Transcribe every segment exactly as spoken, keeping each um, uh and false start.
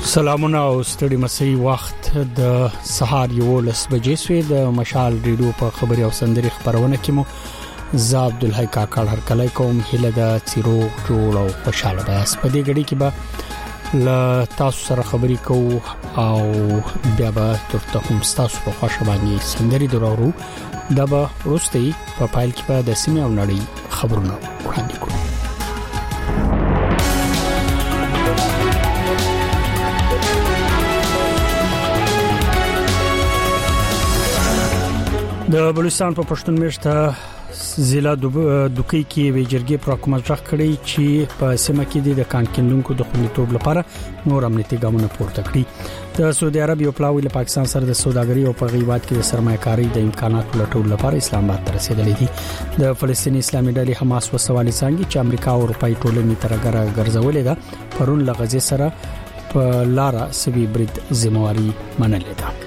سلامونه او ستړي مسي وخت د سهار یو لس بجې سوی د مشال ریډیو په خبري او سندري خبرونه کې مو ز عبد الحی کاکړ هر کله کوم هله د چیرو جوړ او خوشاله بس په دې غړي کې به ل تاسو سره خبري کو او بیا به ترته هم تاسو په خوښ باندې سندري درورو دا به ورستي په فایل کې به د سیمه او نړۍ خبرونه وړاندې کوو. د بلوچستان په پښتون میشته ضلع دوکۍ کې ویجرګي پر حکومت ځخ کړی چې په سیمه کې د کانکندونکو د خوندیتوب لپاره نور امنیتي ګامونه پورته کړي. د سعودي عرب یو پلاوی له پاکستان سره د سوداګرۍ او په غیبات کې د سرمایه‌کاري د امکاناتو لټول لپاره اسلام آباد ته رسیدلی دي. د فلسطیني اسلامي ډلې حماس وسوالي څنګه چې امریکا او اروپای ټولنې ترګره ګرځولې ده پرون لغزي سره په لارا سوي برید ذمہواری منلې ده.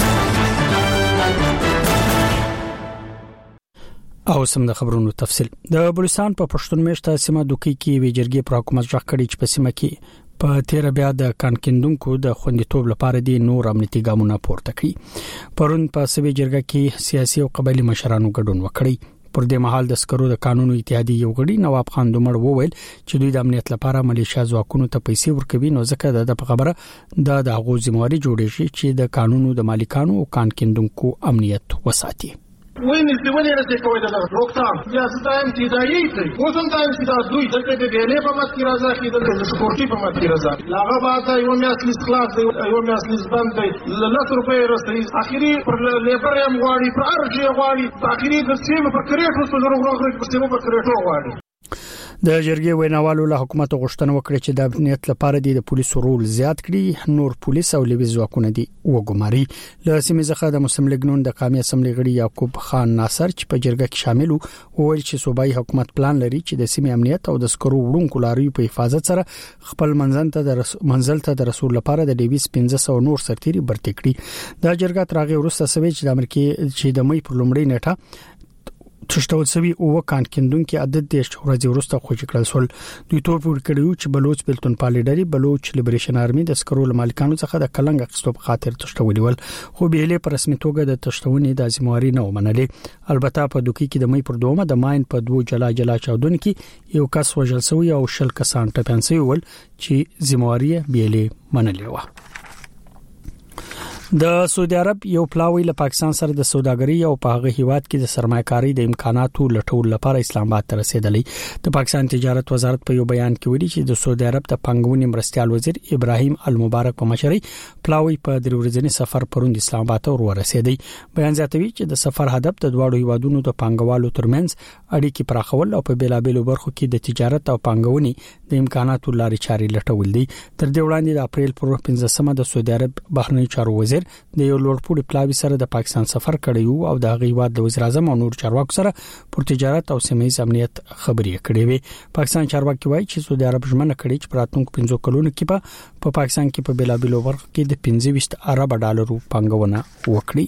او سم د خبرونو تفصیل د بلوچستان په پښتون میشته سیمه دوکۍ کې ویجرګي پر حکومت ځخ کړی چې په سیمه کې په تیر بیا د کانکندونکو د خوندیتوب لپاره د نور امنیتي ګامونه پورته کړي. پرون په سوي جرګه کې سیاسي او قبایلی مشرانو ګډون وکړي. پر دې مهال د سکرو د قانونو اتحادیه یو غړي نواب خان دومړ وویل چې دوی د امنیت لپاره ملیشیا ځواکونو ته پیسې ورکوي نو ځکه د خبره د دغه ذمہواری جوړې شي چې د قانونو د مالکانو او کانکندونکو امنیت وساتي. وين استولي رسي کوي د روکتام یا ستایم چې دایي کوي وسم تایم چې دا دوی دلته د بیلې په مت کې راځي چې د سپورتي په مت کې راځي لاغه بعد یو میاس لیست خلاص دی یو میاس لیست بند دی لس روپۍ رسي اخیری پر لیبر یم غواړي پر ارجی غواړي اخیری د سیمه پر کریټو په ضرورت راغلی په سیمه پر کریټو غواړي. د جرګې ویناوالو له حکومت غوښتنه وکړه چې د امنیت لپاره د پولیسو رول زیات کړي نور پولیس او لوي ځواکونه دي وګماري. له سیمې څخه د مسلم لیګ د قومي اسمبلی غړي یعقوب خان ناصر چې په جرګه کې شامل وو وویل چې صوبایي حکومت پلان لري چې د سیمې امنیت او د سکرو وړونکو لاریو په حفاظت سره خپل منځل ته د منځل ته د رسول لپاره د ډیویس پنځه سوه نور سرتيري برتې کړي. دا جرګه ترغه ورسته سوي چې د امریکای چې د مې پر لومړۍ نیټه تشتول سوي او کانکندونکو عدد د ورځې ورسته خوشی کړل سول. دوی تور پور کړیو چې بلوچ بلتون پالیډری بلوچ لیبریشن آرمي د سکرول مالکانو څخه د کلنګ اخستو په خاطر تشتولي ول خو به له پر رسمي توګه د تشتونې د ذمہواری نه ومنلې. البته په دوکۍ کې د مې پر دومه د ماين په دوه جلا جلا چاودون کې یو کس وژل شوی او شل کسان ټپيان شوی ول چې ذمہواری به له منلې و. د سعودي عرب یو پلاوی له پاکستان سره د سوداګرۍ او په هغه هیواد کې د سرمایه‌کاري د امکاناتو لټول لپاره اسلام آباد ته رسیدلی. د پاکستان تجارت وزارت په یو بیان کې ویلي چې د سعودي عرب د پنګونې مرستيال وزیر ابراهیم المبارک په مشرۍ پلاوی په درې ورځې سفر پروند اسلام آباد ته ورسېدی. بیان زیاتوي چې د سفر هدف د دواړو هیوادونو د پنګوالو ترمنځ اړیکې پراخول او په بیلابېلو برخو کې د تجارت او پنګونې د امکاناتو لارې چارې لټول دي. تر دې وړاندې د اپریل پر پنځمه د سعودي عرب بهرنی چارو وزیر د یو لوړپوړي پلاوی سره د پاکستان سفر کړی او د غیواد د وزیر اعظم او نور چارواکو سره پر تجارت او سیمه‌یز امنیت خبرې کړې وي. پاکستان چارواکي وایي چې سعودي عرب ژمنه کړې چې پراتونکو پنځو کلونو کې په پا پاکستان کې په بیلابېلو برخو کې د پنځه ویشت ارب ډالرو پنګونه وکړي.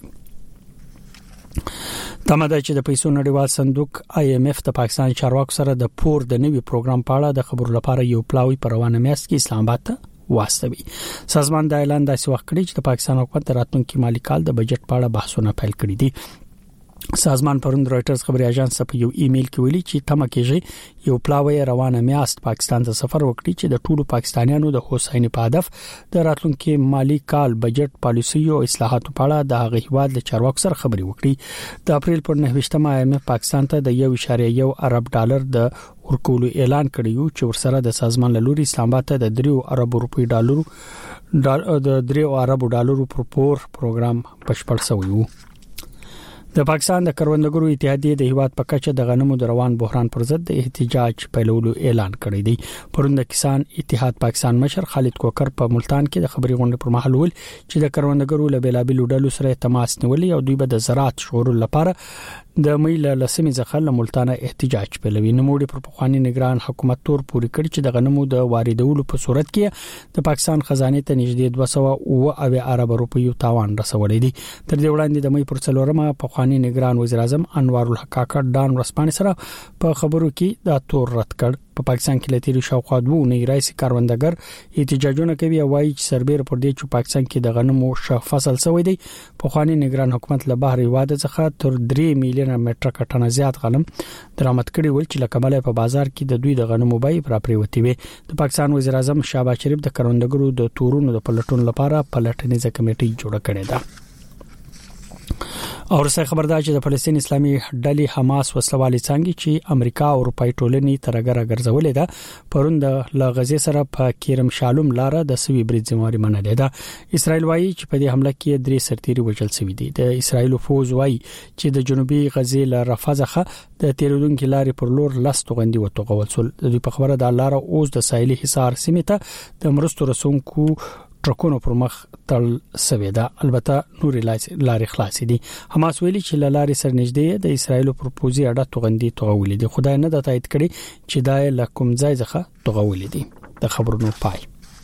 تماده چې د پیسو نړیوال صندوق آی ایم ایف د پاکستان چارواکو سره د پور د نوي پروګرام په اړه د خبرو لپاره یو پلاوی پر روانه میاشت کې اسلام آباد ته واستوي. سازمان د اعلان داسې وخت کړی چې د پاکستان حکومت راتلونکي مالی کال د بجټ په اړه بحثونه پیل کړي دي. سازمان پرون رويټرز خبري اژانس په یو ایمیل کې ویلي چې تمه کېږي یو پلاوی روانه میاشت پاکستان ته سفر وکړي چې د ټولو پاکستانیانو د هوساینې په هدف د راتلونکي مالی کال بجټ پالیسي او اصلاحاتو په اړه د هغه هیواد له چارواکو سره خبري وکړي. د اپریل پر نهه آی ایم ایف پاکستان ته د یو اعشاریه یو ارب ډالر د ورکولو اعلان کړیو چې ورسره د سازمان له لوري اسلام آباد ته د دریو ارب روپی ډالرو د دریو ارب ډالرو پر پور پروګرام بشپړ شوی و. د پاکستان د کروندګرو اتحادیه د هیواد په کچه د غنمو د روان بحران پر ضد د احتجاج پیلولو اعلان کړی دی. پرون د کسان اتحاد پاکستان مشر خالد کوکر په ملتان کې د خبري غونډې پر مهال ویل چې د کروندګرو له بیلابېلو ډلو سره تماس نیولې او دوی به د زراعت شورا لپاره د مې له لسمې ځخه له ملتانه احتجاج پیلوي. نوموړي پر پخوانی نگران حکومت تور پوری کړی چې د غنمو د واردولو په صورت کې د پاکستان خزانه ته نږدې دوه سوه او ارب روپیو تاوان رسولې دي. تر دې وړاندې د مې پر څلورمه پخوانی نگران وزیر اعظم انوار الحق کاکړ ډان ورسپانې سره په خبرو کې دا تور رد کړ په پاکستان کې لتیری شاوخوا دوه نه رئیس کاروندګر احتجاجونه کوي او وايي چې سربېر پر دې چې پاکستان کې د غنمو ش فصل سوی دی په خواني نگران حکومت له بهر واده څخه تر درې میلیون مټریک ټن زیات غنم درآمد کړي ول چې لکمل په بازار کې د دوی د غنمو بای پر پریوتی وي د پاکستان وزیر اعظم شهباز شریف د کروندګرو د تورونو د پلټون لپاره پلټنیزه کمیټه جوړه کړې ده. او رسای خبردار چې د فلسطین اسلامي ډلې حماس وسلوالي څنګه چې امریکا او اروپای ټولنې ترګره ګرځولې ده پروند له غزې سره په کیرم شالوم لاره د سوي برید ذمہواری منلې ده. اسرائیل وایي چې په دې حمله کې درې سرتیري وژل شوي دي. د اسرائیل فوز وایي چې د جنوبي غزې له رفح د تیرودونکو لارې پر لور لاس توغندي وتوغول سول. د دوی په خبره د لاره اوس د ساحلي حصار سیمه ته د مرستو رسونکو ټرکونو پر مخ تل سوي ده. البته نور لارې خلاص دي. حماس ویلي چې لارې سر نږدې د اسرایل پر پوزي اړه توغندي توغولې دي. خدای نه د تایید کړي چې دا له کوم ځای څخه توغولې دي. د خبرونو پای.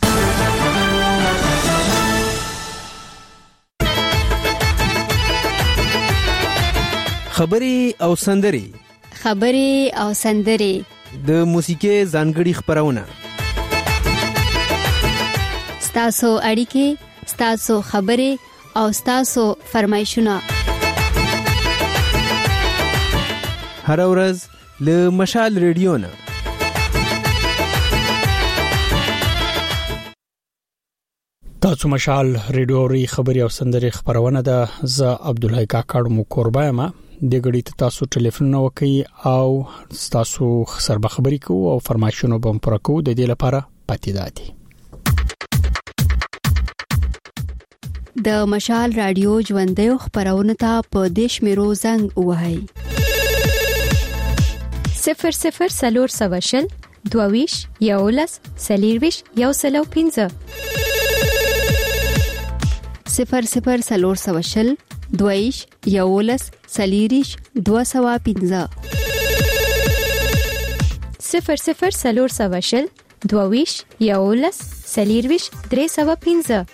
خبري او سندري خبري او سندري د موسیقي ځانګړي خبرونه ستاسو اړیکې ستاسو خبرې او ستاسو فرمایشونه هر ورځ له مشال ریډیو نه تاسو مشال ریډیو ری خبري او سندري خبرونه ده. ز عبدالحی کاکړ مو قربایما د غړي تاسو ټلیفون وکي او تاسو سربه خبري کو او فرمایشونه بم پرکو د دې لپاره پاتې دادي. د مشال رادیو ژوندې خبرونه ته په دیش میرو زنګ وهاي صفر صفر سلور سواشل دوویش یولس سلیرویش یو سلو پینزه صفر صفر سلور سواشل دوویش یولس سلیریش دو سوا پینزه صفر صفر سلور سواشل دوویش یولس سلیرویش درې سوا پینزه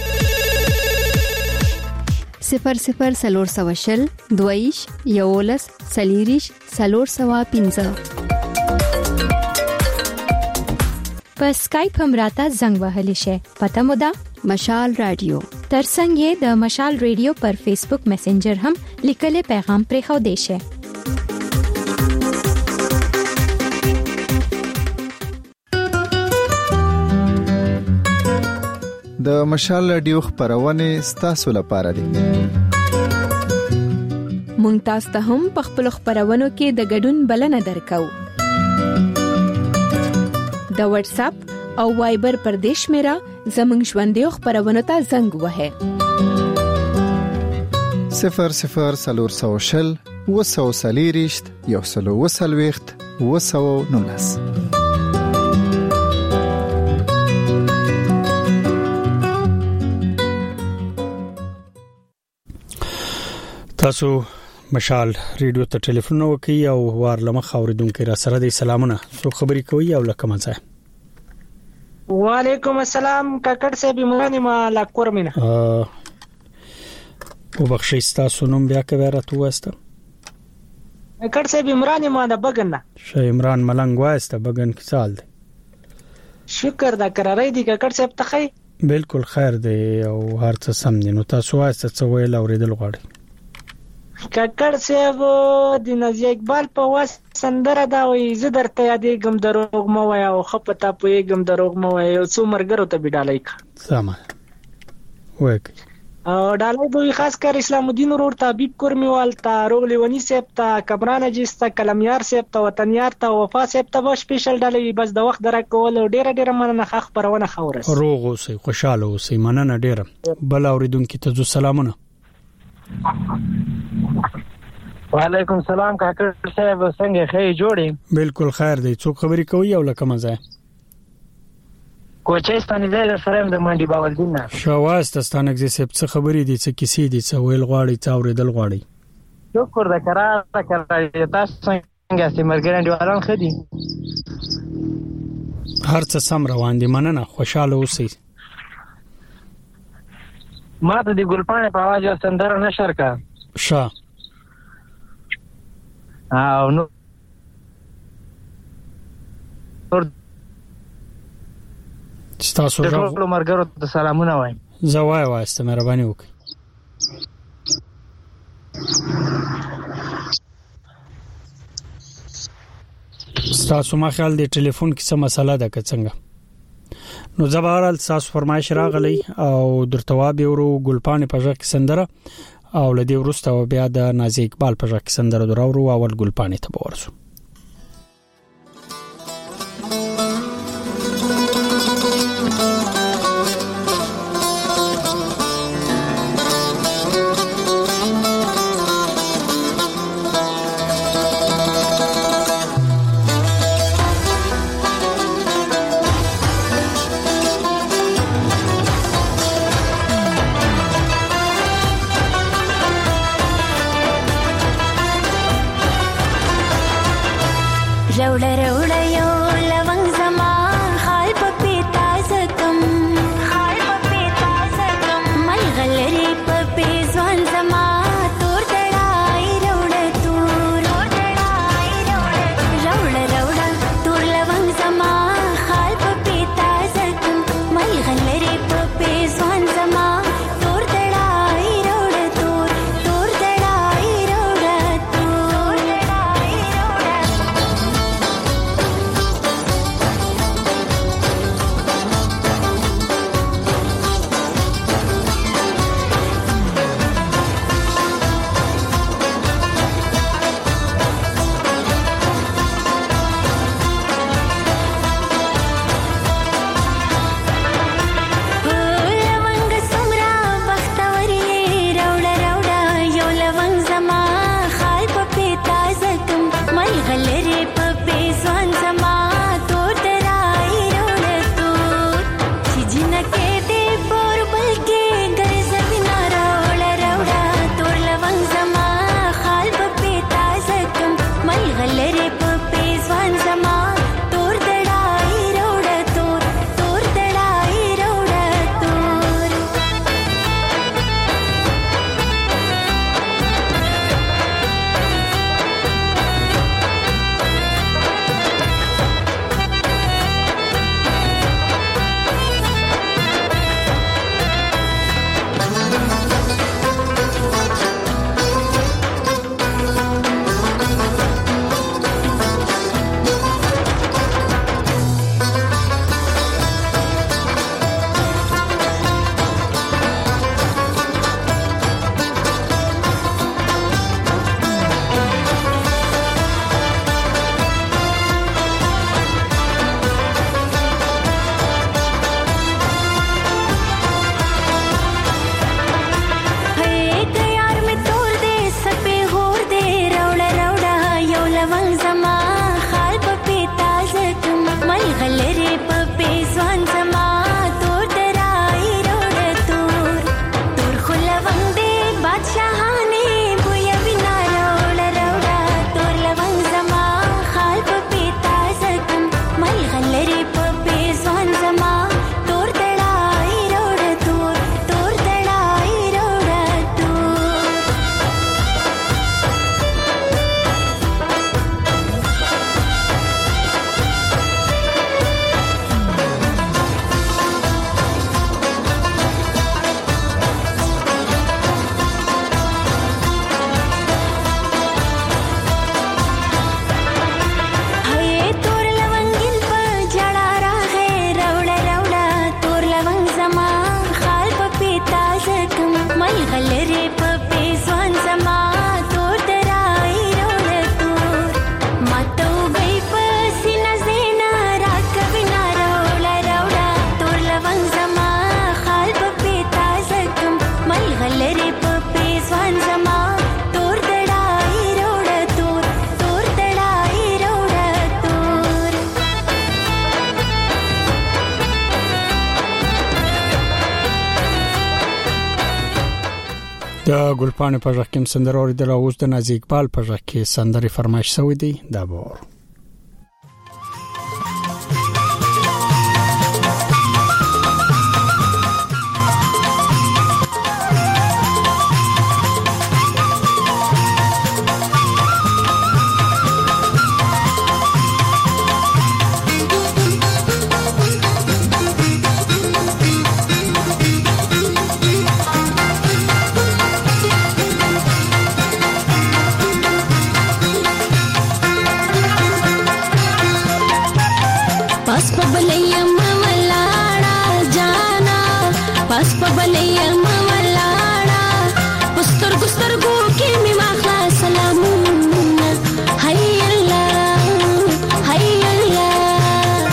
صفر صفر سلور سواشل دویش یولس سلیریش سلور سوا پینزه. په اسکایپ هم راته زنګ وهلی شي. پته مو ده مشال رادیو. ترڅنګ یې د مشال ریډیو پر فیسبوک میسنجر هم لیکلي پیغام پرې خو دی شي. د مشال رادیو خبرونه ستاسو لپاره دي. مونږ تاسو ته هم په خپل خبرونو کې د ګډون بلنه درکو. د واتس اپ او وایبر پر دیش میرا زمنګ ژوندې خبرونه ته زنګ وهه صفر صفر سلور سوشل وسو سلیریشت یو سلو وسلويخت وسو نونس. تاسو مشال ریډیو ته ټلیفون وکي او وارلمه خوریدونکو را سره د سلامونه سو خبري کوي او لکه ځای. وعلیکم السلام کاکړ صاحب مونږه ما لا کورمنه ا او بخښیستا سونم بیا کوي راته واسطه کاکړ صاحب عمران ما د بغن شه عمران ملنګ واسطه بغن کی سال دی. شکر دا قرارې دی کاکړ صاحب ته بالکل خیر دی او هر څه سم دي. نو تاسو واسطه څه ویل اوریدل غواړي کاکړ صاحب د نازي اقبال په واس سندره دا وي زه درته یادېږم دروغ مو وای او خپتا پويګم دروغ مو وای او څو مرګرو ته بډالای سم وک او ډالای به خاص کر اسلام الدین ورور طبيب کورمیوال ته روغلی ونی سیب ته کبرانه جسته کلمیار سیب ته وطنیار ته وفا سیب ته به سپیشل ډالای بس د وخت درکول ډیره ډیره مننه خخ پرونه خورس روغ اوسې خوشاله اوسې مننه ډیره بل اوریدونکو ته سلامونه. وعلیکم السلام کاکړ صاحب څنګه خې جوړې بالکل خیر دی. څوک خبري کوي او لکه مزه کوچستاني زه سره د منډي باولدین نه شواز تستانک زې سب څه خبري دي څه کیسې دي څه ویل غواړي څا اوریدل غواړي. شکر دا قرار کړی تاسو څنګه چې مرګران دیوالان خدي هر څه سم روان دي مننه خوشاله اوسئ. ما ته د ګلپانه په आवाज سندره نشر کا شا او نو تاسو ټول مرګرو ته سلامونه وایم. زوای واسته مهرباني وکړئ. تاسو ما خیال دی ټلیفون کې څه مسله ده که څنګه؟ نو زبرال تاسو فرمایش راغلی او درتواب ورو ګلپانې په ځکه سندره او لدی ورسته بیا د نازي اقبال په ځکه سندره درو اول ګلپانې ته ورسو. रौड़ा रौड़ा यो लवंग जमा खाल पपीता जकम खाल पपीता जकम मल गलरी पपी जवान जमा तोर दड़ाई रौड़ा तूर दड़ाई रौड़ा रौड़ा रौड़ा तोर लवंग जमा खाल पपीता जकम मल गलरी पपी जवान जमा तोर दड़ाई रौड़ा तूर तोर दड़ाई रौड़ा तूर दड़ाई रौड़ा د ګلپانې په ځکه کې سندره اوریدل او اوس د نازي اقبال په ځکه کې سندره فرمایش شوې دي دا بور. بلیم ولاړه جانا پاس په بلیم ولاړه پستر ګسترګو کې می واخلا سلامونه هاي الله هاي الله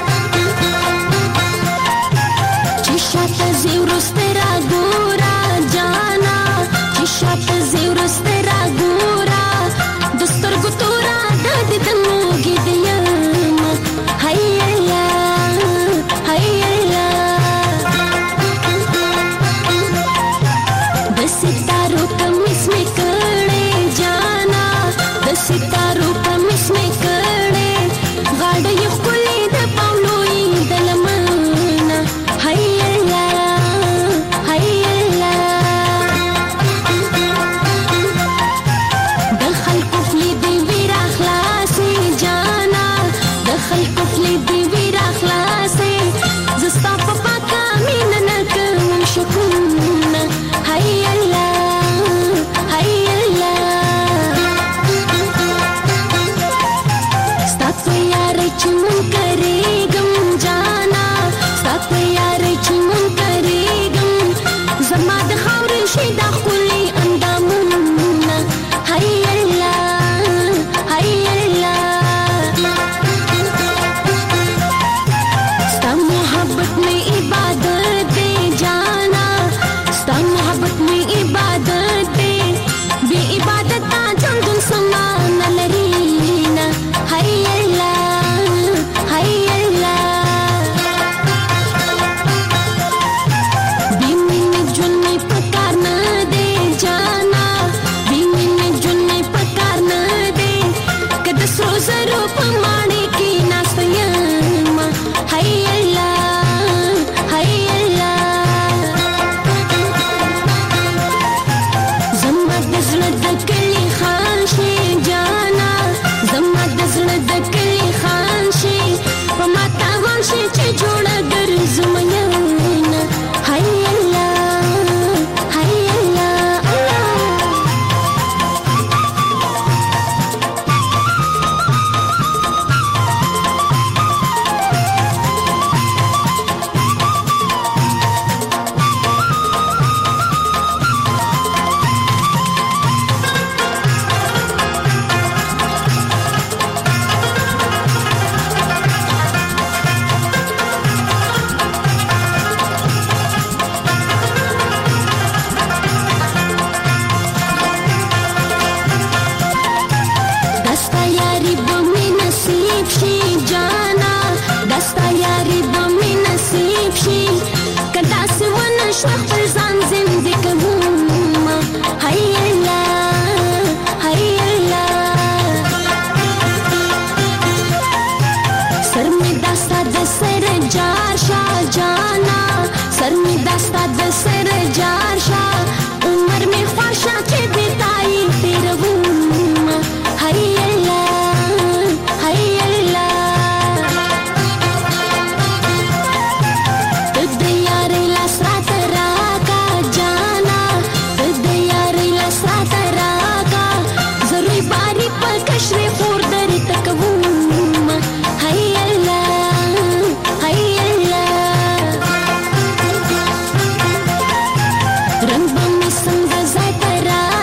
چې شاته زیورسته را ګورا جانا چې شاته زیورسته را ګورا دستر ګتورا د دې دموګي دیم هاي الله هاي الله د ستارو کمیس می کړه جانا د ستارو کمیس می کړه غاړه یې خولې د پاولوي د لمنه هاي الله هاي الله د خلکو خولې دی ویرا خلاصې جانا د خلکو خولې دی ویرا خلاصې زستا په پاکه مینه نه کوم شکونه هاي الله هاي الله ستا په یارۍ چې مونږ کریږم جانا ستا په یارۍ چې مونږ کریږم زما د خاورې شي دا ښکلي اندامونه هاي الله هاي الله ستا محبت میں عبادت دے جانا ستا محبت میں عبادت دے بے عبادت تا جندن سمان لرینا هاي الله هاي الله بی مینه جون می پکار نه دے جانا بی مینه جون می پکار نه دے کد سرو زرو پمانے کی ناستیم هاي الله هاي الله زما د زړه د کلی خان شي جانا زما د زړه د کلی خان شي په ماته وان شي چې جوړه ګرځم یانه هاي الله هاي الله دستا یاری بمی نصیب شي جانا دستا یاری بمی نصیب شي کدا سونه شو خپل ځان زندګي کوم هاي الله هاي الله سر می دستا د سر جار شا جانا سر می دستا د سر جار شا عمر می خواشا چې بیتای تیروم هاي الله هاي الله د یارۍ لاس راته راکا جانا د یارۍ لاس راته راکا ضروري باري په کشرې خور درې تکوم هاي الله هاي الله رنگ به مې څنګه ځای ته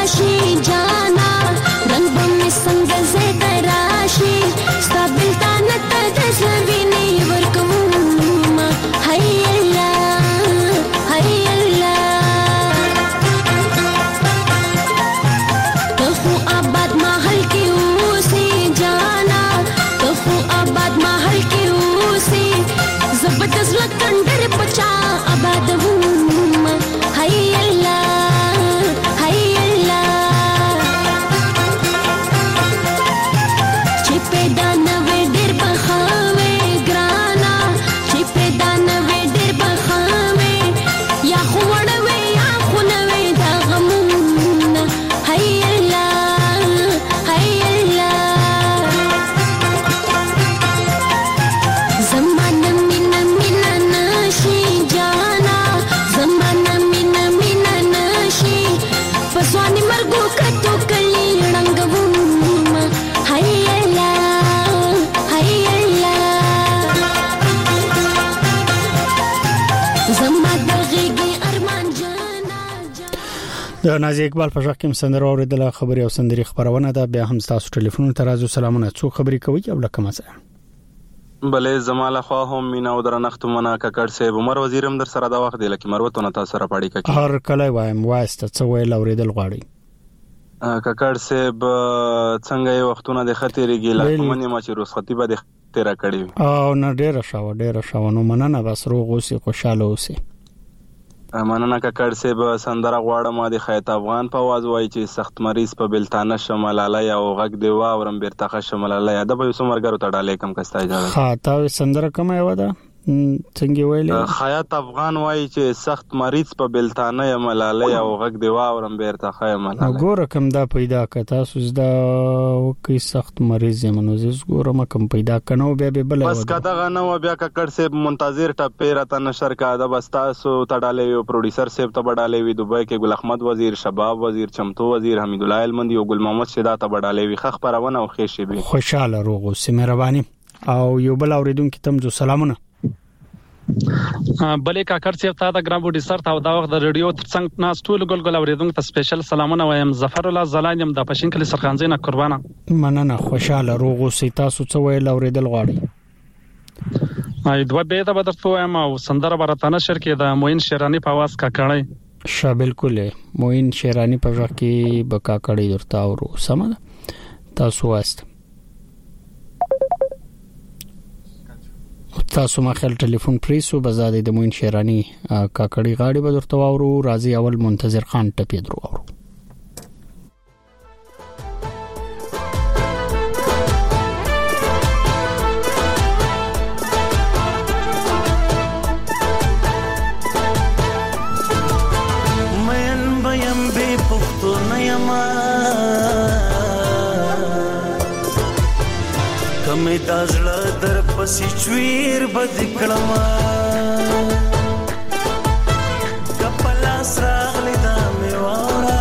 د نازي اقبال په ځکه چې سندره اوریدله خبري او سندري خبرونه ده بیا هم تاسو ټلیفون ته راځو سلامونه څو خبري کوي او لکه مزه بلې زماله خو هم مینا او درنخت منا ککړ سه عمر وزیرم در سره دا وخت دی لکه مروتونه تاسو سره پاړی کوي هر کله وایم واسطه څو ویل اوریدل غواړي ککړ سه ب څنګه یو وختونه د خطرېږي لکه منی ما چې رخصتي به د تیرا کړی او نه ډیره شاو ډیره شاو نو مننه بس روغ اوسې خوشاله اوسې مننه ککړ سه ب سندره غواړم د خیت افغان په आवाज وای چې سخت مریض په بلتانه شمالاله یا غږ دی واورم بیرته شمالاله یا د به سمرګرو تړالې کم کستا اجازه ها تا سندره کوم یو ده څنګه ویلې خیت افغان وای چې سخت مریض په بلتانه یا ملاله یا غږ دی واورم بیرته خیماله ګوره کوم دا پیدا کتا سوز دا وکي سخت مریض یمنو زس ګوره ما کوم پیدا کنو بیا به بل بس کدا غنو بیا ککړ سه منتظر ټپه راته نشر کا دا بستا سو تړالې یو پروډوسر سیب ته بډالې وی دوبۍ کې ګل احمد وزیر شباب وزیر چمتو وزیر حمید الله المندي او ګل محمد شدا ته بډالې وی خخ پرونه او خېشي به خوشاله روغو سي مهرباني او یو بل اوریدونکو تم جو سلامونه بلې کاکر چې تا د ګرام بوډي سر تا دا وخت د ریډیو ترڅنګ ناس ټول ګلګل اوریدونکو ته سپیشل سلامونه وایم ظفر الله زلان يم د پښین کلی سرخانځي نه قربانه مننه خوشاله روغو سي تاسو څو ویل اوریدل غواړي اې دوه به د بدر په ام او سندره برتانه شر کې د موین شیرانی په आवाज کا کړی ش بالکل موین شیرانی په ځکه کې بکا کړی درته اورو سمه تاسو واست تاسو ما خل ټلیفون پریسو بزاده د موین شیرانی کاکړی غاړي به درته واورو راضي اول منتظر خان ټپی درو اورو مین بیم به پختو نیما کمه دازړه در پسې چویر بد کړما کپلا سراغلی دا میوارا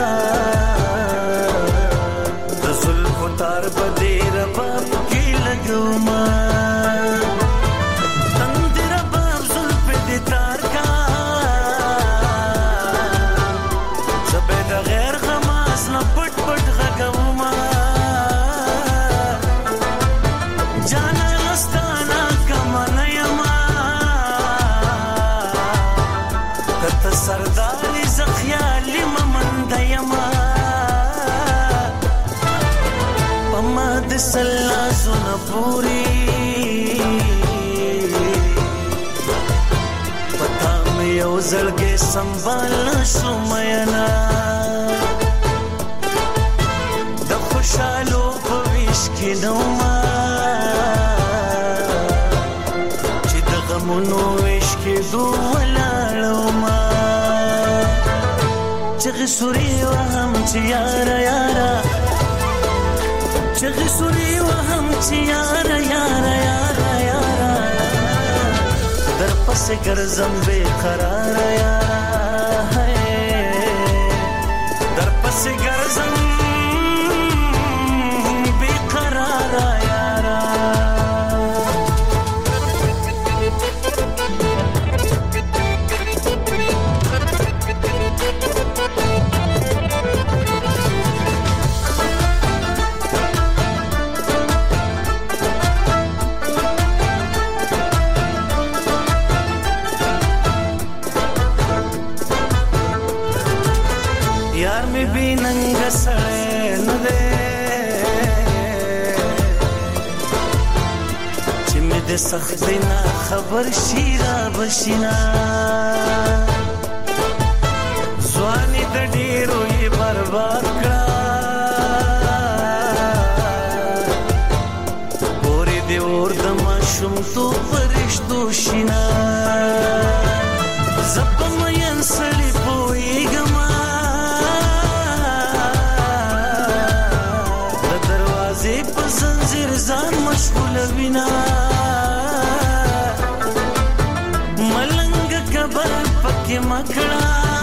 د زلف تار بدې رباب کې لګوما تند رباب زلف دې تار کا زبې د غیر غماس نه پټ پټ غګوما جانا لستانا کمانا یما کت سرداری زخیالی ممند یما پما دسلا زون پوری پتا میں یو زلگے سنبال شمینا د خوشالو پویش کی نوما منو عشق دو ولاړو ما چغ سوري وهم چې یارا یارا چغ سوري وهم چې یارا یارا یارا یارا در پس ګرځم بے قرار یارا در پس ګرځم بے قرار یارا سختینا خبر شیرا بشینا زوانی د ډیرو یې برباد کړه پوری دی اور د ماشوم تو فرشتو شینا زپم ین سړی پویګما د دروازې په زنجیر ځان مشغول وینا پکې مکړه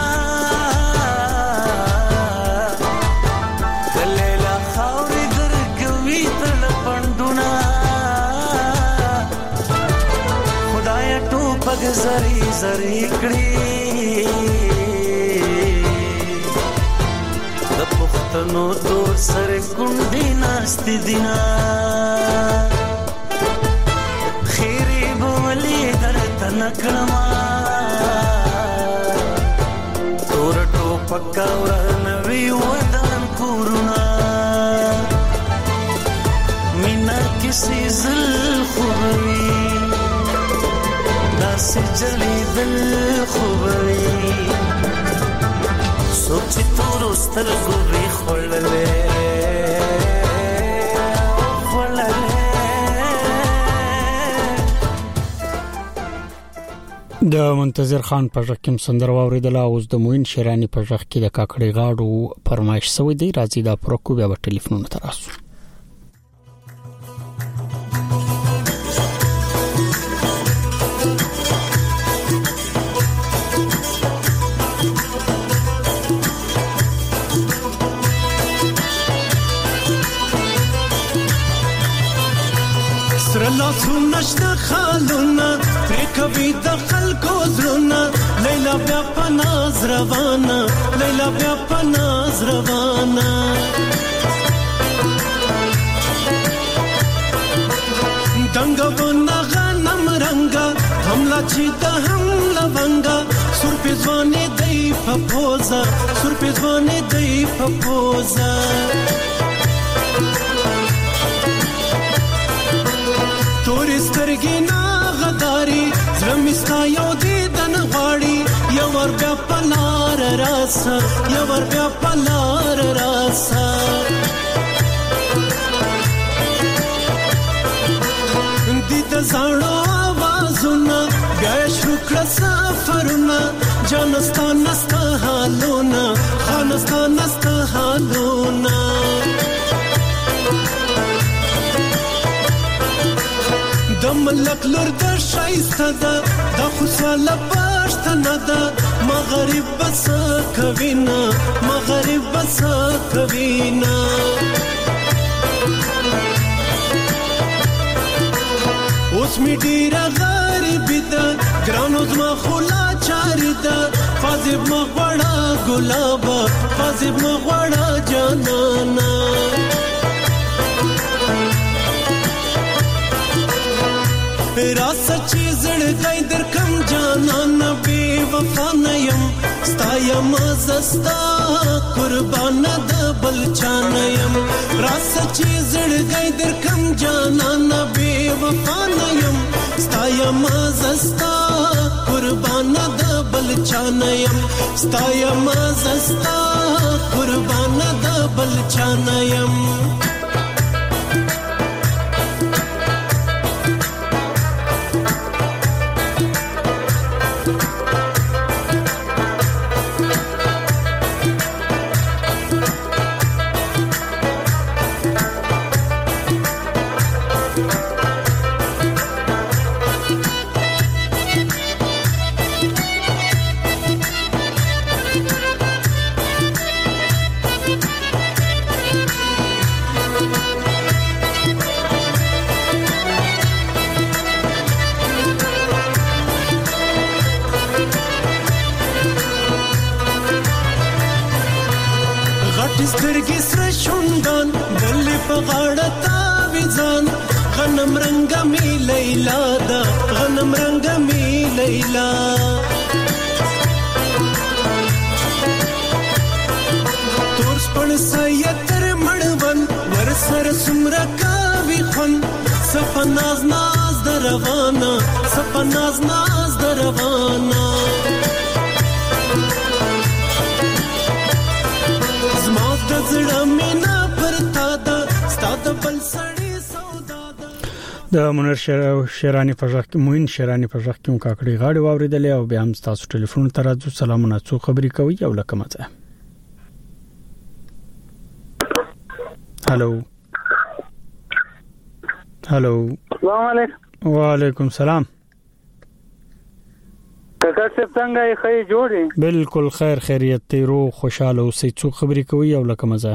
کلیلا خاورې درکوي تل پندونه خدای ټوپک زری زری کړی پختنو تور سر کندی ناستی دینا خیری بولی در تنکڑما تور ٹوپکا ورنوی ودان کورونا مینا کسی زل خوبوی داسی جلی دل خوبوی سوچی تور استرگو بی خوللے د منتظر خان په ژغ کې سندره واوریدله. اوس د موین شیرانی په ژغ کې د کاکړی غاړو فرمایش سوی دی. راځي دا پروکو بیا په ټلیفون تر راسو. سرلا سنشت خالونا پریکوی د خلکو زړونه لیلا بیا په ناز روانه لیلا بیا په ناز روانه دنګ ونه غنم رنگا حمله چې د حمله ونګا سر په ځواني دی په پوزا سر په ځواني دی په پوزا تورې سترګې نا غداري زړه مې ستا یو دیدن غواړي یو ور بیا په لار راسه یو ور بیا په لار راسه دې د زړو آوازونه بیا شروع کړه سفرونه جانستا نستا حالونه خانستا نستا حالونه د ملک لور د شایسته ده د خوشاله پښتنه ده مغرب بس کوینا مغرب بس کوینا اوس می ډیره غریب ده ګرانو زما خلا چاري ده فاضب مغوړه ګلاب فاضب مغوړه جانانا را سچی زړګی در کم جانان بے وفا نیم ستایم زستا قربان د بل چانیم را سچی زړګی در کم جانان بے وفا نیم ستایم زستا قربان د بل چانیم ستایم زستا قربان د بل چانیم سترګې سره شوندان دلې په غاړه تاویزان غنم رنګ می لیلا دا غنم رنګ می لیلا تور سپړ سایتر مړون ور سر سمرا کاوی خون سپناز ناز دروانه سپناز ناز دروانه د منیر شیرانی په ژغ کې موین شیرانی په ژغ کې کاکړی غاړي واوریدلې او بیا هم تاسو ټلیفون ته راځو. سلامونه څو خبري کوي او لکه مزه. هالو هالو السلام علیکم. وعلیکم السلام. کاکا څنګه یې خې جوړې؟ بالکل خیر خیریت تیرو خوشاله اوسې. څو خبري کوي او لکه مزه.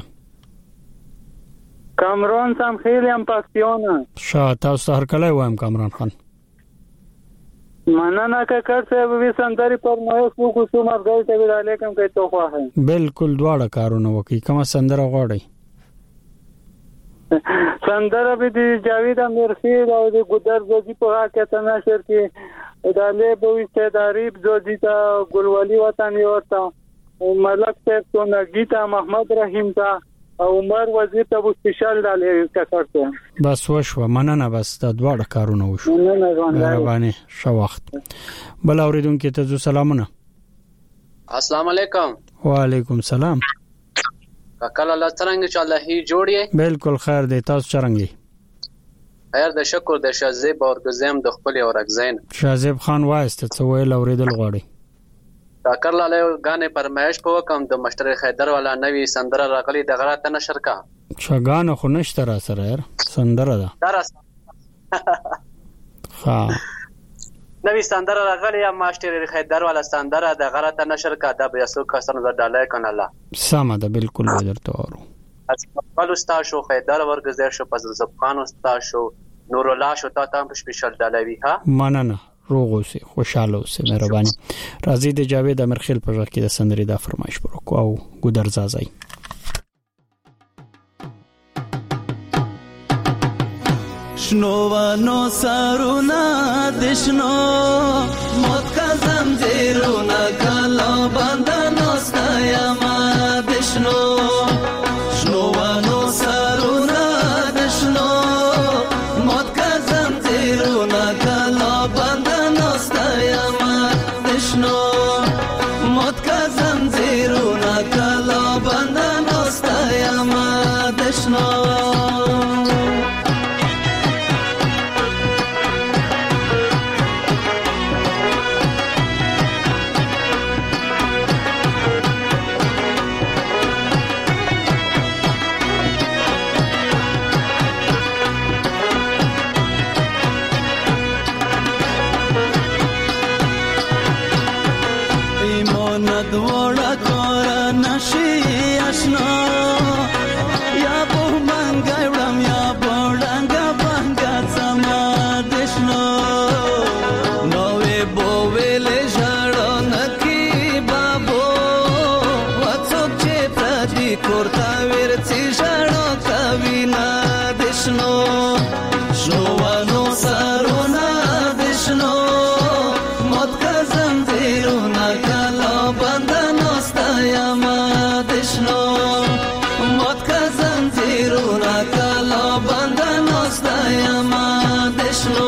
کامران سم خیلی هم پاکستانه شاه تاسو هر کله وایم کامران خان مننه کاکړ صاحب وی سندري فرمایش وکړو چې مرګ ته ویل علیکم کوي توخه ہے بالکل دواړه کارونه وکي کومه سندره غواړي سندره به دی جاوید امیر او د ګودر زوجي په حق ته نشر کې اداله به استداریب زوجي تا ګلوالي وطن ورته ملک صاحب تو نگیتا محمد رحیم تا عمر وزیر ته سپیشل دالې کاکړ صاحب بس وشو مننه بس د دواړه کارونه وشو مهرباني شو وخت بل اوریدونکو ته سلامونه السلام علیکم وعلیکم سلام کله الله څنګه چې الله هی جوړی بالکل خیر دی تاسو څنګه خیر د شکر د شازیب او غزم د خپل او رغزین شازیب خان وایسته څو ویل اوریدل غواړي کاکړ لاله غانې پرمایش په وکم د مشتر خیدر والا نوی سندره راغلی د غلط نشر کا شګان خو نشته را سره یار سندره ده درس ها نوی سندره راغلی یا مشتر خیدر والا سندره د غلط نشر کا د بیاسو کسر د ډالای کنه سم ده بالکل ودرته ورو خپل استاد شو خیدر ورګزر شو پس زبخان استاد شو نور الله شو تا تام سپیشل ډالوي ها مننه روغ اوسه خوشاله اوسه مهرباني راځي د جاوید امرخیل په ځکه د سندري د فرمایش پر کو او ګودر زازای شنو وانو سارونا دشنو موت کا زنجیرونا کلا بندنو ستایا ما دشنو شنو وانو سارونا دشنو موت کا زنجیرونا کلا بندنو ستایا ما دشنو موت کا زنجیرونا کلا بندنو ستایا ما دشنو دوڑا کورا نشی اشنا یا بو منگا وڑم یا بوڑنگا بانگا سما دشنو نوے بوویلے جاڑو نکی بابو وڅوک چې پردي کورتا ورڅي جاړو کوي نا دشنو شنو وانو سارونه دشنو موت کا زنجیرونه کلا بندنو ستایا ما دشنو موت کا زنجیرونه کلا بندنو ستایا ما دشنو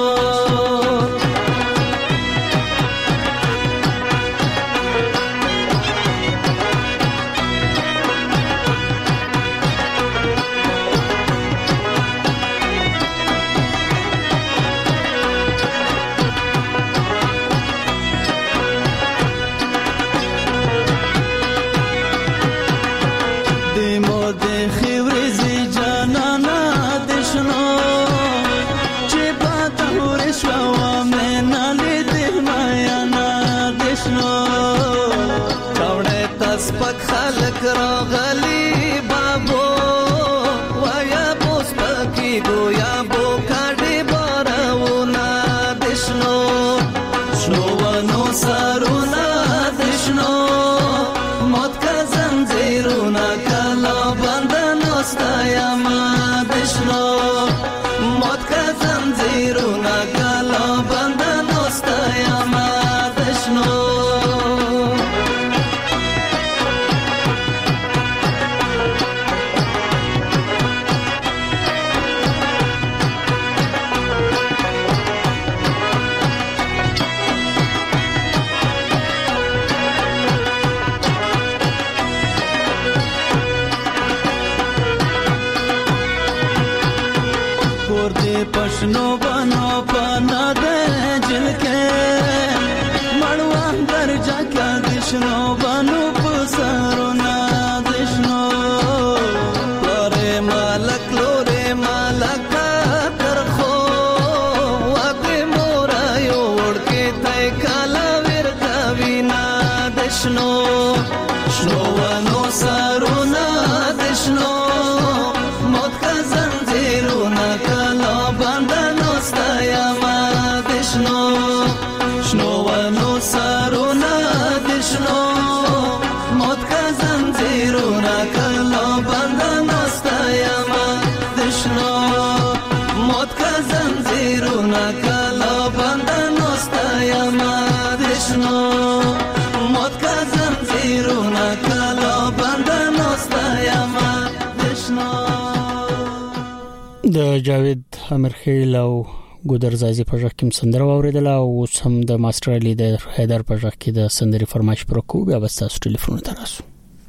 راغلی بابو ویا بوس پکی گویا بو کاډي بارونه دشنو شنو ونو سارونه دشنو موت کا زنجیرونه کلا بندنو ستایا ما دشنو موت کا زنجیرونه کلا بندنو ستایا ما دشنو पशनो बनो पाना दे जिनके मड़वा दर्जा का दिशनो बनो पुसारो ना दिशनो लोरे मालक लोरे मालक तरखो वाके मोरा योड़ के तय काला वीर कविना दिशनो शनो वनो सारो ना दिशनो मोत का जंजीरो ना कला बंधनो ستایا ما دشنو د جاوید امرخیل او ګودرزازي په ژغ کې سندره واوریدل او سم د ماستر علي د حیدر په ژغ کې د سندري فرمایش پر کو بیا بس تاسو ټلیفون ته راسو.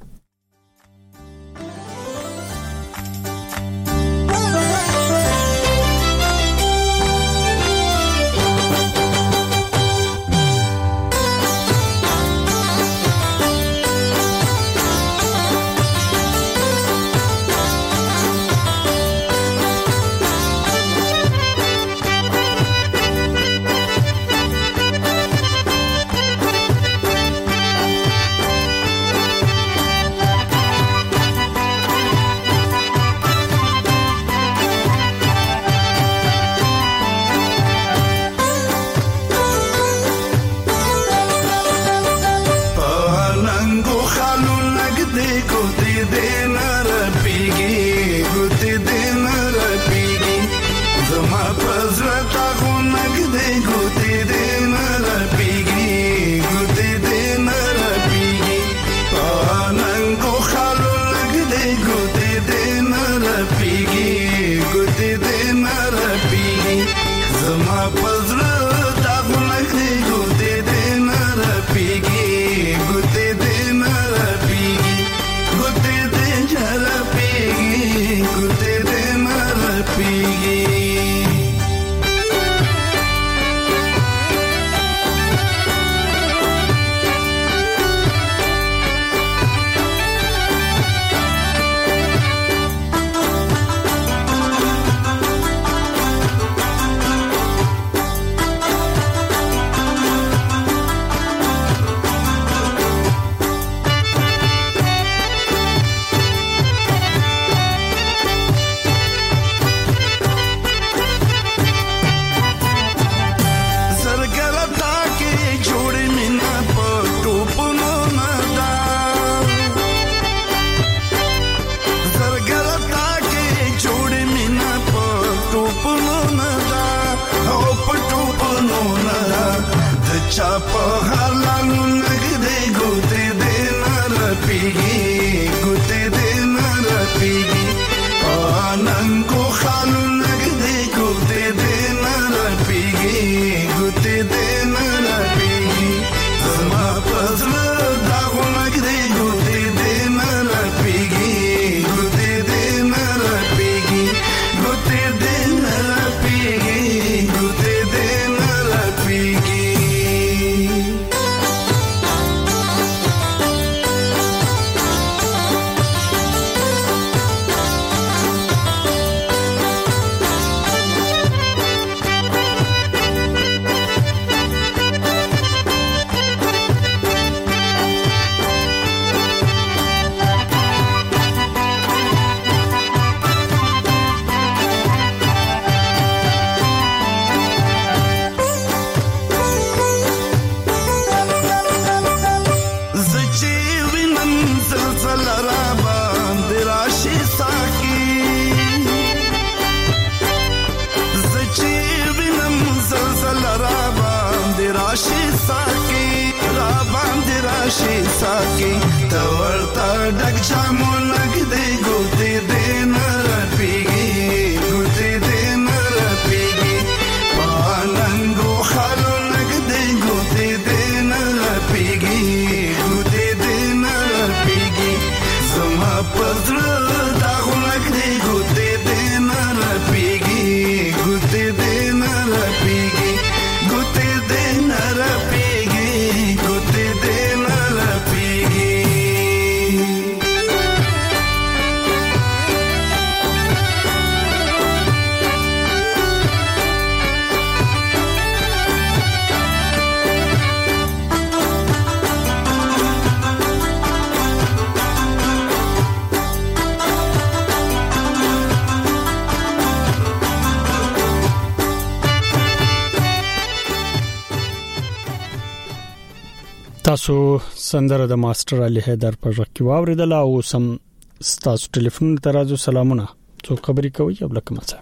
تاسو سندره د ماستر علي حیدر په ژغ کې واوریدل او سم تاسو ټلیفون ته راځو. سلامونه، څو خبرې کوي او لکه مڅه.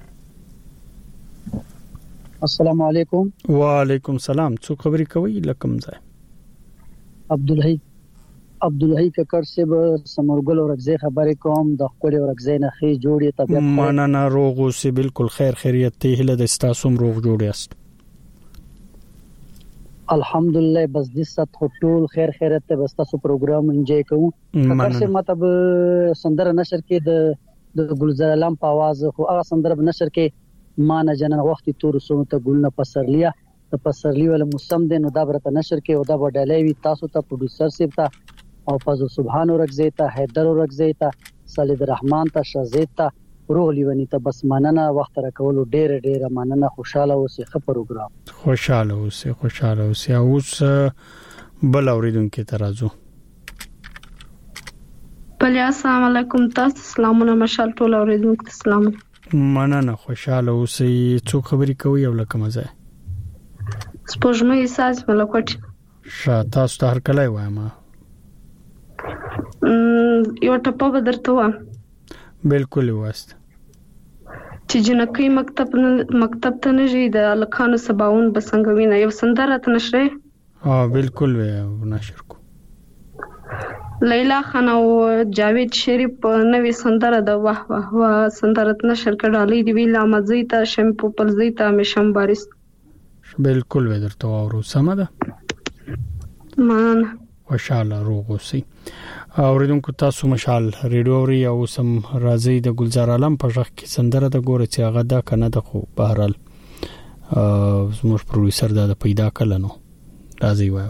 السلام علیکم. وعلیکم سلام، څو خبرې کوي لکه مڅه. عبدالحی. عبدالحی ککړ صاحب سمرګل اورګزی خبرې کوم د خپل اورګزی نه خې جوړې طبيعت مننه روغ اوسې بالکل خیر خیریت ته هله د تاسو روغ جوړ یاست الحمدلله بس د سات ټول خیر خیریت ته بس تاسو پروګرام انجوای کوو ککړ صاحب مطلب سندره نشر کې د د ګلزار علم په आवाज خو هغه سندره نشر کې ما نه جنن وخت تور سو ته ګلنه پسرلیا ته پسرلی ول موسم د نو دا برته نشر کې او دا وډلې وی تاسو ته پروډوسر صاحب ته او فضل سبحان اورګزی ته حیدر اورګزی ته صالح الرحمن ته شزید ته روغلی ونی ته بس مننه وخت را کول ډېر ډېر مننه خوشاله اوسې خ پروګرام خوشاله اوسې خوشاله اوسې اوس بل اوریدونکو ته راځو بله السلام علیکم تاسو سلامونه مشال ټول اوریدونکو ته سلام مننه خوشاله اوسې څو خبرې کوي او لکه مزه سپوږمۍ احساس ملکوټ شاه تاسو ته هر کله وایم یو ټپه بدرته و بالکل واست چې جنکی مکتب مکتب ته نشي د الکانو سباون بسنګوینه یو سندره ته نشي ها بالکل و نشر کو لیلا خان او جاوید شریف نوې سندره د واه واه واه سندره نشر کړه دی ویلا مزیتا شمپو پلزیتا مشم بارس بالکل و درته اورو سم ده مان خوشاله روغ اوسئ اوریدونکو تاسو مشال ریډیو اوري او سم راځي د ګلزار عالم په ځخ کې سندره د ګورې چې هغه دا کنه د خو بهرال زموږ پروډوسر دا پیدا کړلنو راځي وایو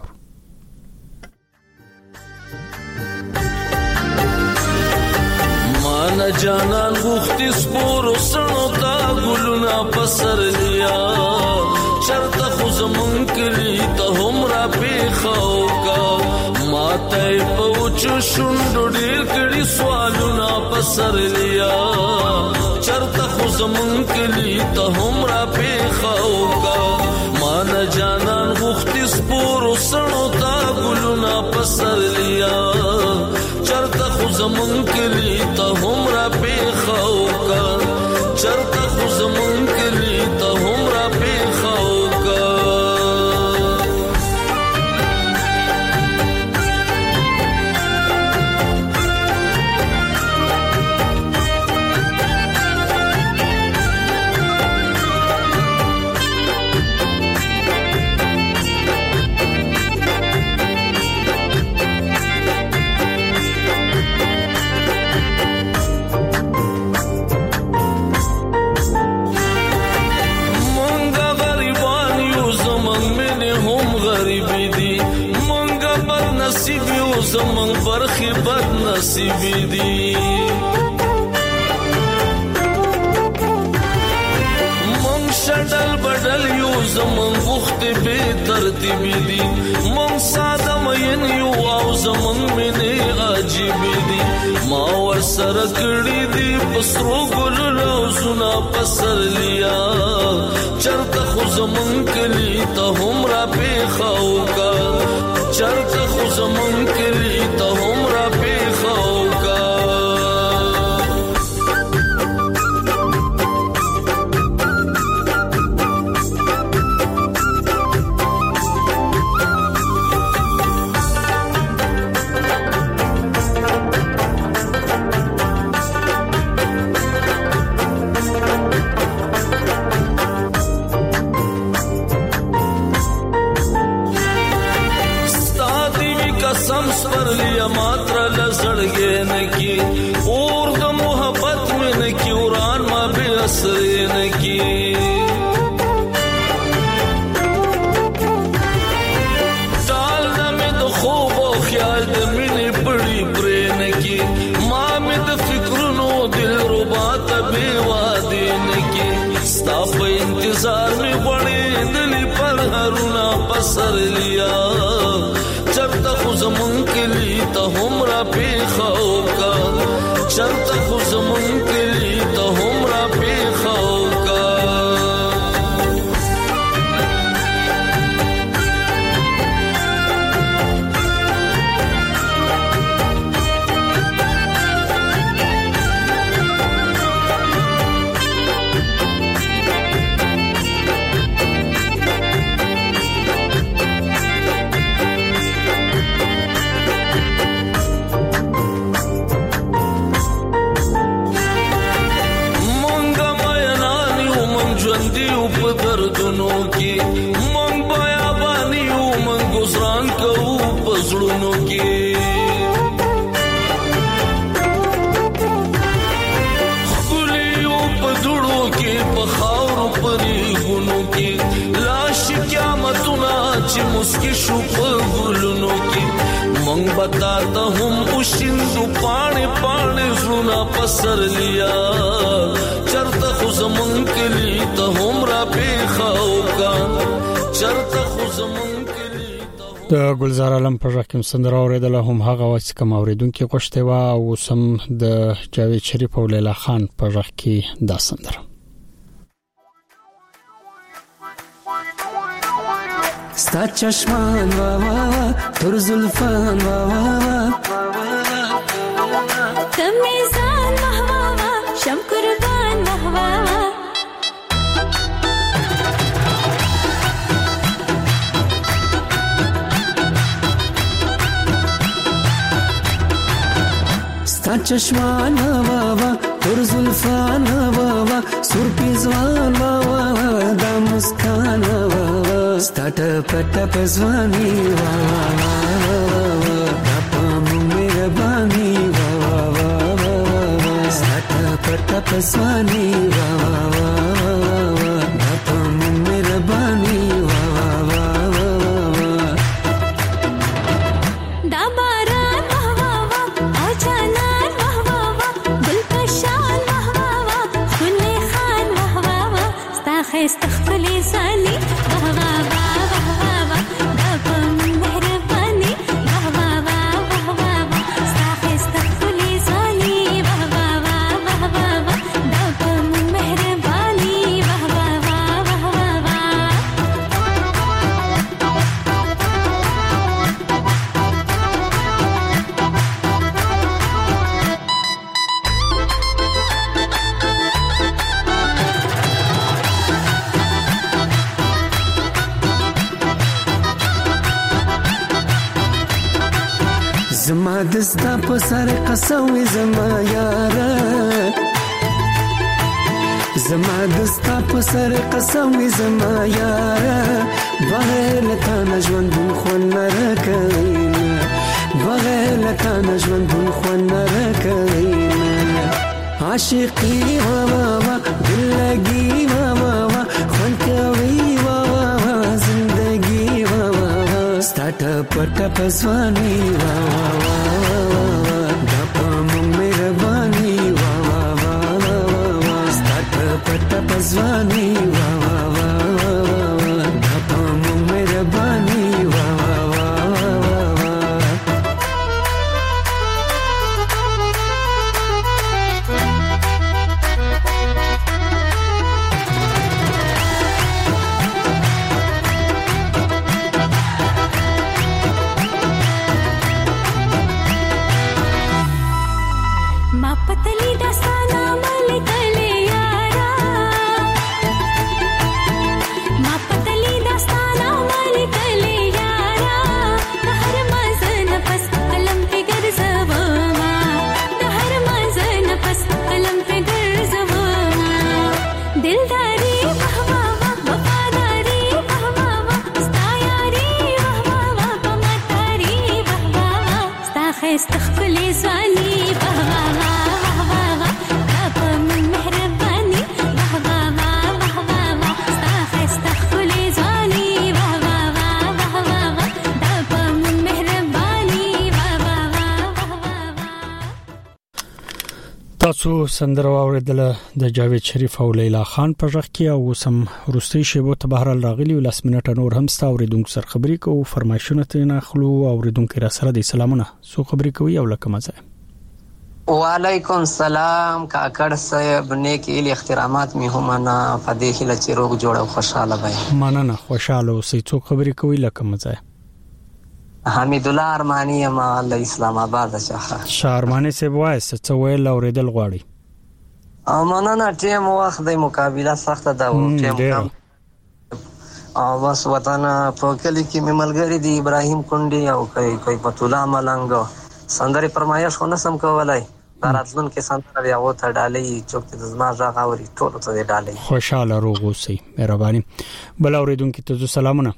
مان جانان غوختي سپور سنو تا ګلونا پسرلیا چرته خو زمون کلی ته هم را پیخاو کا ماته پوچو شوندو ډیر کړي سوالونه پسرلیا چرته خو زمون کلی ته هم را پیخاو کا مان جانان غوختي سپور سنو تا ګلونا پسرلیا چرته خو زمون کلی ته هم را پیخاو کا چرته خو زمون کلی ته هم را پیخاو زمون برخي بد نصیب دي مون شډل بدل یو زمون وخت به ترتیب دي مون ساده مین یو او زمون منه عجیب دي ما ور سره کړی دي پسرو ګل روزنا پسرلیا چرته خو زمون کلی ته هم را پیخاو کا چرته خو زمون کلی ته هم را پیخاو کا پسرلیا چرته خو زمون کلی ته هم را پیخاو کا چرته خو زمون کلی ته هم را پیخاو کا شو په ګلونو کې مونږ بتا ته هم وشیندو پانه پانه زړه پسر لیا چرته خو زمون کلی ته هم را پیخاو کا چرته خو زمون د ګلزار عالم پر رقم سندره اوریدله هم هغه وڅ کوم اوریدونکو غوښته وا او سم د جاوید شریف او لیلا خان پر رق کې دا سندره ستا چشمان وا وا تر زلفان وا وا تمیزان وا وا شم قربان وا وا ستا چشمان وا وا تر زلفان وا وا سر پیزوان وا وا دا مسکان وا وا ستا ټپ ټپ زوانی وا وا دا پام مهرباني وا وا ستا ټپ ټپ زوانی وا وا دا پام مهرباني وا وا دا باران وا وا او جانان وا وا ګلپشان وا وا خلې خان وا وا ستا خسته خپلې ځاني وا وا زما دستا په سر قسم زما یاره زما دستا په سر قسم زما یاره بغیر لتا نجوان خو نرکینا بغیر لتا نجوان خو نرکینا عاشقی وا وا دل لګي وا وا خون کوي وا وا زندگی وا وا ستا ټپ ټپ زوانی وا وا دا پام مهرباني وا وا ستا ټپ ټپ زوانی وا وا دا پام مهرباني وا تاسو سندره اوریدله د جاوید شریف او لیلا خان په ژغ کې او سم روسي شیبو ته بهرال راغلی ول اسمنټ نور هم ستا اوریدونکو سره خبرې کوو فرمایشونه ته نه خلو اوریدونکو را سره د سلامونه سو خبرې کوي او لکه مزه وعلیکم السلام کاکړ صاحب نیک ال احترامات می هم نه فدیه لچ روغ جوړ او خوشاله وای مننه خوشاله اوسې څو خبرې کوي لکه مزه حمید الله ارمانی ما له اسلام آباد څخه شارمانی سی وایس څه ویل اوریدل غواړي امانه ټیم وخت د مقابله سخته ده او ټیم کم او بس وطن په کلی کې مملګری دی ابراهیم کونډي او کوي کوي پتولا ملنګ سندري فرمایش خو نه سم کولای راتلون کې سندري هغه ته ډالې چوک ته زما ځای غوري ټول ته ډالې خوشاله روغ اوسئ مهرباني بل اوریدونکو ته سلامونه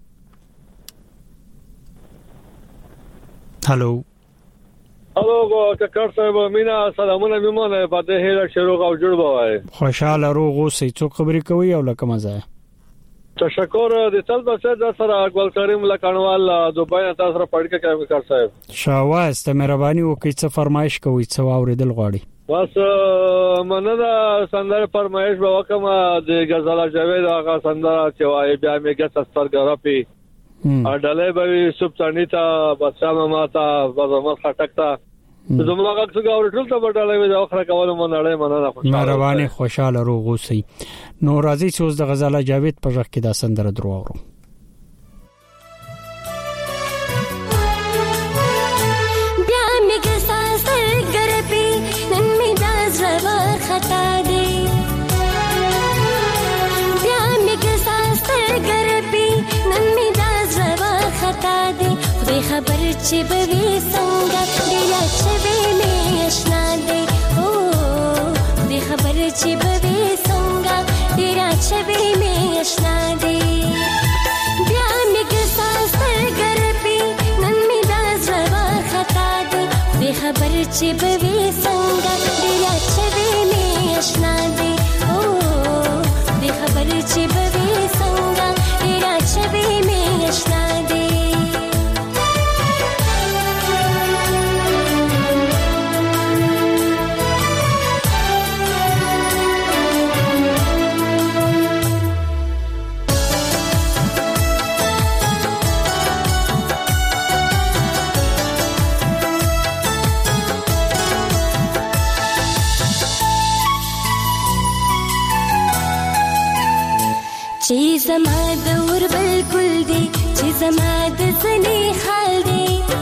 هلو هلو کاکړ صاحب مینا سلامونه میمونه پته هیله شروع او جوړ بوای خوشاله روغ اوسئ څو خبرې کوي او لکه مزه تشکر د تل بسه د سره ګل کریم لکانوال دوبای تاسو سره پړکه کوي کار صاحب شاواز ته مهرباني وکړئ څه فرمایش کوي څه اوریدل غواړي بس مننه سندره فرمایش به وکم د غزل جاوید هغه سندره چې وایي بیا میګه سترګرافي اډلې به سبتانیتا بچا ماتا بزمت خټکتا زموږ هغه څنګه اورټل ته بټاله وي اخره کوله مونږ مننه خوشاله مهرباني خوشاله روغ اوسئ نو راځي چې اوس د غزل جاوید په ځخ کې دا سندره درو اورو بیا میګه سترګرافي نن می دا زړه خطا دی بیا میګه سترګرافي نن می دا زړه خطا دی خدای خبر چې به وي څنګه ډیر چې مې آشنا دی او خدای خبر چې به وي څنګه ډیر چې مې آشنا دی بیا میګه سترګرافي نن می دا زړه خطا دی خدای خبر چې به وي څنګه ډیر چې مې آشنا دی او خدای خبر چې به وي څنګه ډیر چې مې آشنا دی چې زما د ور بالکل دی چې زما د سنې حال دی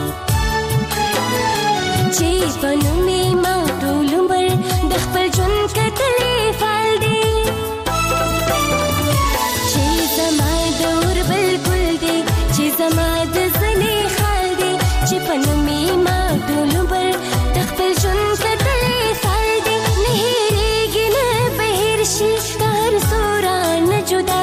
چې په نومې ما ټول عمر د خپل ژوند کتلې فال دی چې زما د ور بالکل دی چې زما د سنې حال دی چې په نومې ما ټول عمر د خپل ژوند کتلې فال دی نه هېرېږي نه بهر شي هر سورا نه جدا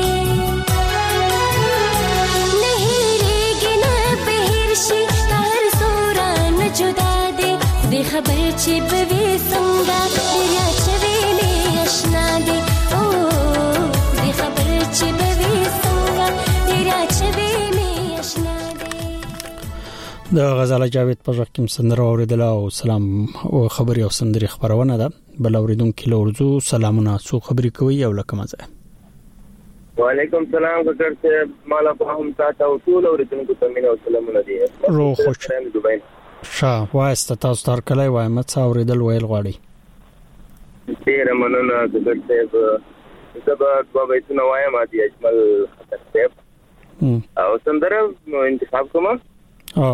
خبر چې به وي څنګه دریا چې مې آشنا دی او دې خبر چې به وي څنګه دریا چې مې آشنا دی د غزل جاوید په ځکه سندره اوریدل او سلام او خبري او سندري خبرونه ده بل اوریدونکو لورزو سلامونه سو خبري کوي او لکه مزه وعلیکم سلام ګر صاحب مالا په هم تاسو او ټول اوریدونکو ته مینه او سلامونه دي روح خوش شاه واسطه تاسو تر کله وایم څا اوریدل ویل غواړي ډیر مننه ګر صاحب زبر په وایته وایم دي اجمل صاحب او سندره انتخاب کوم او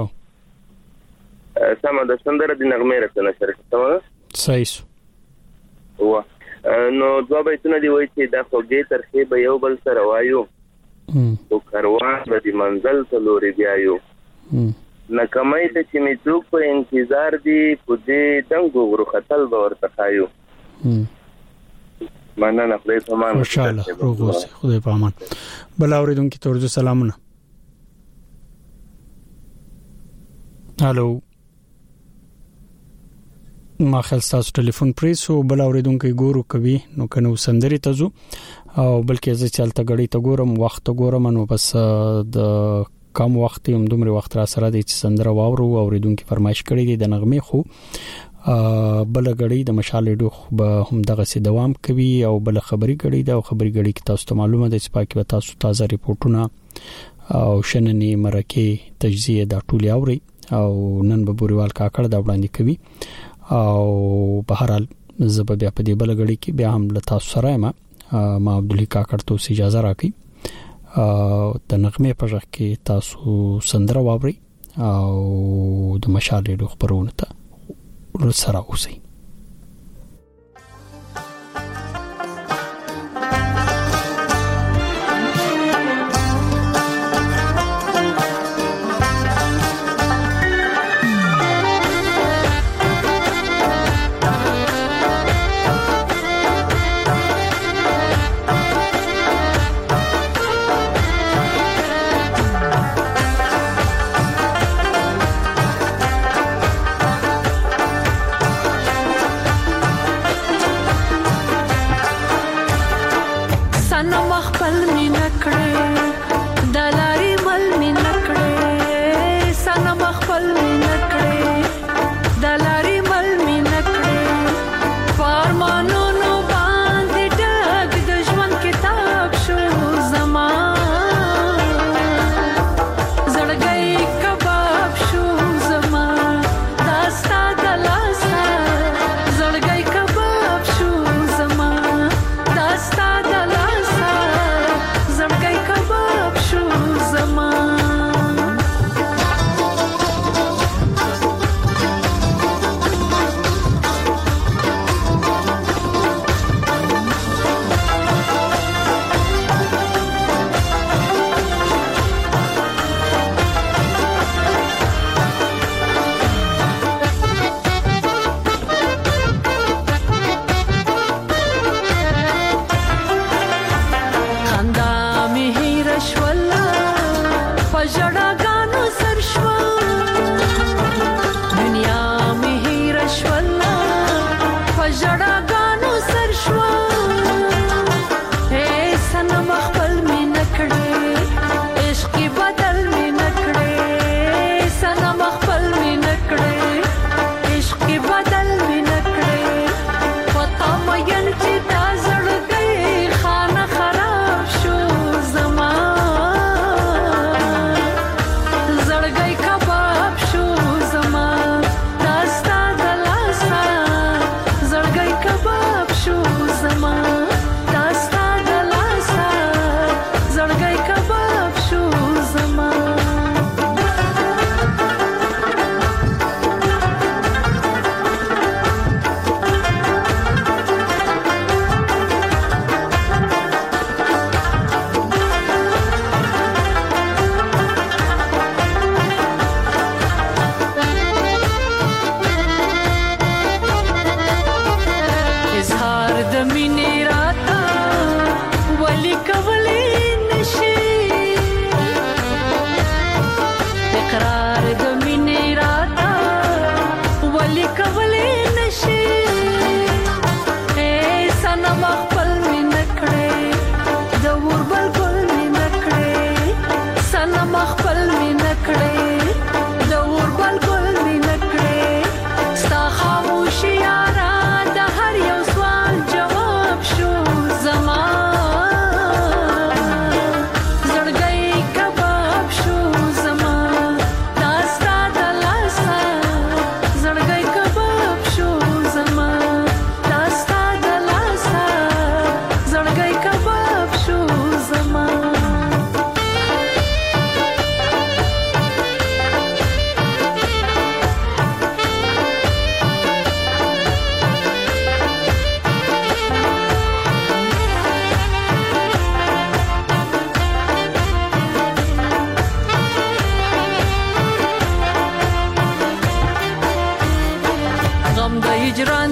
سم د سندره د نغمه رسنه شرکت سم صحیح و نو دوه بیتونه دی وایي چې دا خوږې ترخې به یو بل سره وایو او کاروان به د منزل ته لوري بیایو نکمای ته چې می څوک په انتظار دی په دې دنګو غرو خطل به ورته خایو مننه خدای په امان ان شاء الله روغوسه خدای په امان بل اوریدونکو ته ورته سلامونه هالو ما خل تاسو ټلیفون پریسو بل اوریدونکو ګورو کوي نو کنه سندري تزو او بلکې زه چلته غړی ته ګورم وخت ګورم نو بس د کم وخت هم دومره وخت را سره د سندره واورو اوریدونکو فرمایش کړی دی د نغمه خو بل غړی د مشال ډوخ به هم دغه سي دوام کوي او بل خبري غړی دا او خبري غړی کی تاسو ته معلومه ده چې پاکي به تاسو تازه ریپورتونه او شننې مرکه تجزیه دا ټول اوري او نن به بوريوال کاکړ دا وړاندې کوي او په هر حال زب بیا په دې بل غړي کې بیا هم له تاسو سره ما ما عبدالله کاکړ ته اجازه راکړي او د نغمه په ځخ کې تاسو سندره واوري او د مشال ډوخ پرونه ته سره اوسئ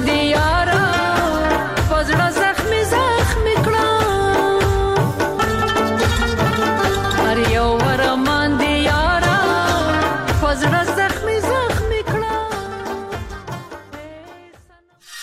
د یار